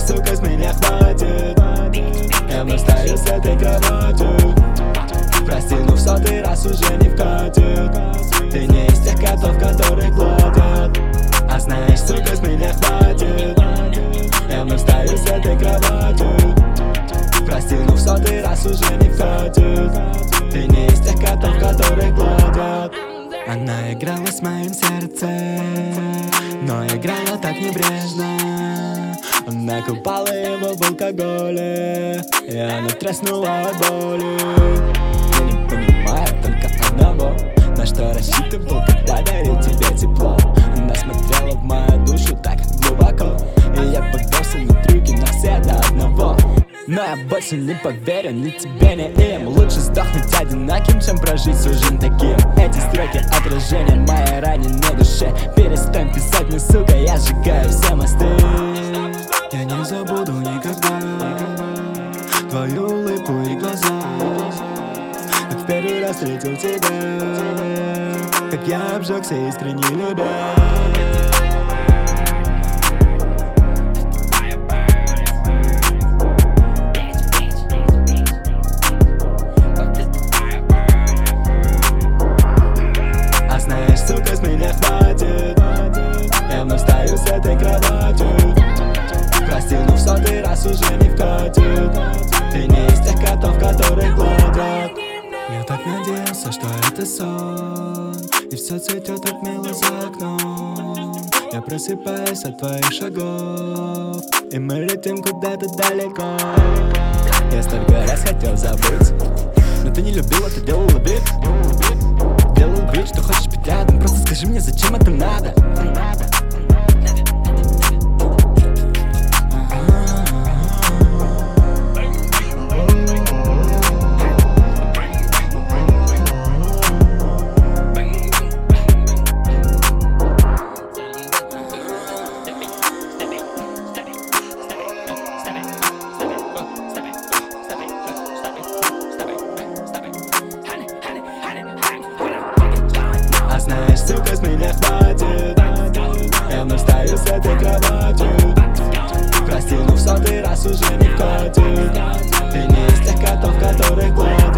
сука, с меня хватит. Я вновь стою с этой кроватью. Прости, но в сотый раз уже не вкатит. Ты не из тех котов, которых гладят. А знаешь, сука, с меня хватит. Я вновь стою с этой кроватью. Прости, но в сотый раз уже не вкатит. Ты не из тех котов, которых гладят. Она играла с моим сердцем, но играла так небрежно. Она купала его в алкоголе, и она треснула от боли. Я не понимаю только одного: на что рассчитывал, когда дарил тебе тепло. Она смотрела в мою душу так глубоко, и я поддался на трюки на все до одного. Но я больше не поверю ни тебе, ни им. Лучше сдохнуть одиноким, чем прожить всю жизнь таким. Эти строки отражения моей раненой душе. Перестань писать мне, сука, я сжигаю все мосты. Я не забуду никогда твою улыбку и глаза, как в первый раз встретил тебя, как я обжегся искренне любя. Сука, с меня хватит. Я вновь стою с этой кроватью. Прости, но в сотый раз уже не вкатит. Ты не из тех котов, которых гладят. Я так надеялся, что это сон, и все цветет так мило за окном. Я просыпаюсь от твоих шагов, и мы летим куда-то далеко. Я столько раз хотел забыть, но ты не любила, ты делала вид. Делал вид, что хочешь быть рядом. Просто скажи мне, зачем это надо? А знаешь, сука, с меня хватит. Я вновь стою с этой кроватью. Прости, но в сотый раз уже не вкатит. Ты не из тех котов, которых гладят.